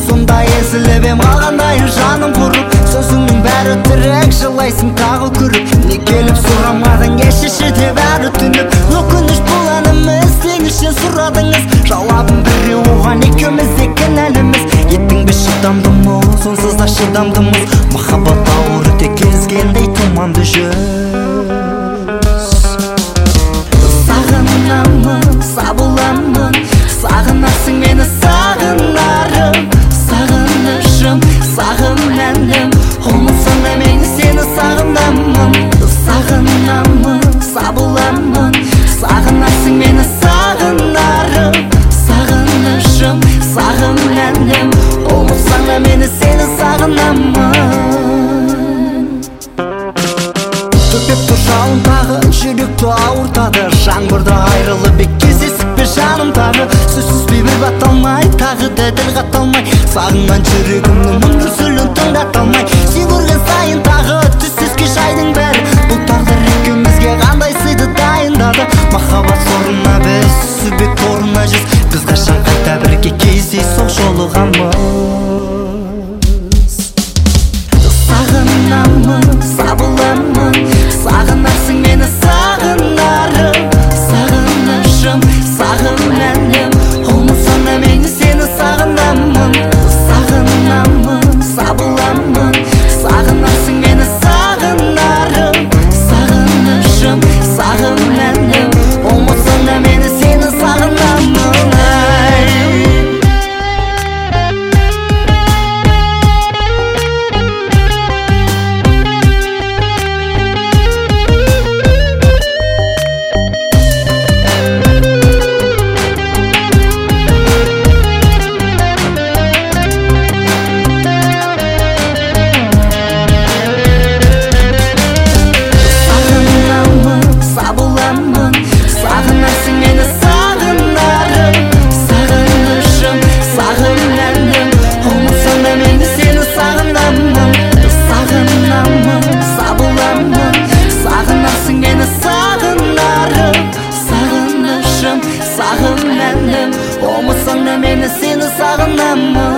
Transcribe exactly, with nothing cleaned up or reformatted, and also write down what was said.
сондай езіліп ем қалғандайын жаным құрып. Сөзіңнің бәрі тірек жылайсың тағы күріп. Не келіп сұрамадың ешіші де бәрі түніп. Өкініш бұл әніміз сен үшін сұрадыңыз. Жауабым біреу оған екеуміз де кінәліміз. Еттің біз шыдамдымыз онсыз да шыдамдымыз. Махаббат ауыр өте кезгендей тұманды жүз. Сағынамын, сабыламын, сағынасың мені сағынарым. Сағынышым, сағым әнім, ұмытсаң да мені сені сағынамын. Сағынамын, сабыламын, сағынасың мені сағынарым. Сағынышым, сағым әнім, ұмытсаң да мені сені сағынамын. Төпеп тұр жауын тағы, жүректі ауыртады. Жаңбырда айрылып бек кездесіп пе жаным тағы. Сөзсіз бейбір батталмай, тағы да тіл қатталмай. Сағынған жүрегімнің мың дүрсілін тыңдаталмай. Сен көрген сайын тағы түссіз кеш айдың бәрі. Бұл тағдыр екеумізге қандай сыйды дайындады. Махаббат сорына біз, сүбек торына жүз. Біз қашан қайта бірге кездейсоқ жолығамыз. Сағынамын, сабыламын, сағынарсың мені сағынарым. Сағынышым, сағым әнім, ұмытсаң да мені сені сағынамын. Сағынамын, сабыламын, сағынарсың мені сағынарым. Сағынышым, сағым әнім, ұмытсаң да мені сені сағынамын. Сағым әнім, ұмытсаң да мені сені сағынамын.